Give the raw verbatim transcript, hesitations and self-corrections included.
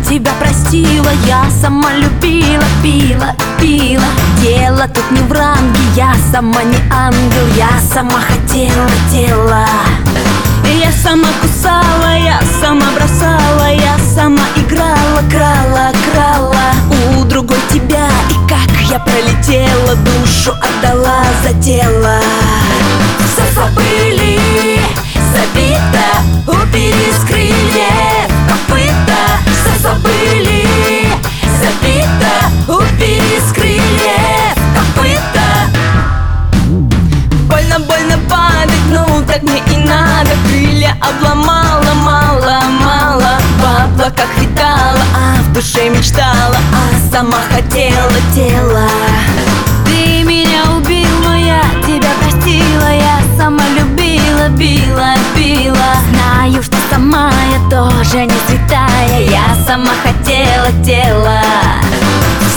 тебя простила, я сама любила, пила, пила. Дело тут не в ранге, я сама не ангел, я сама хотела тела. Я сама кусала, я сама бросала, я сама играла, крала, крала у другой тебя. И как я пролетела, душу отдала за тело. Все забыли, забито, убили с крыльев копыта. Все забыли, забито, убили с крыльев копыта. Больно, больно падать, ну так мне и надо. Крылья обломала, мало, мало. В облаках витала, а в душе мечтала, а сама хотела тела. Ты меня убил, но я тебя простила, я сама любила, била, била. Знаю, что сама я тоже не святая, я сама хотела тела.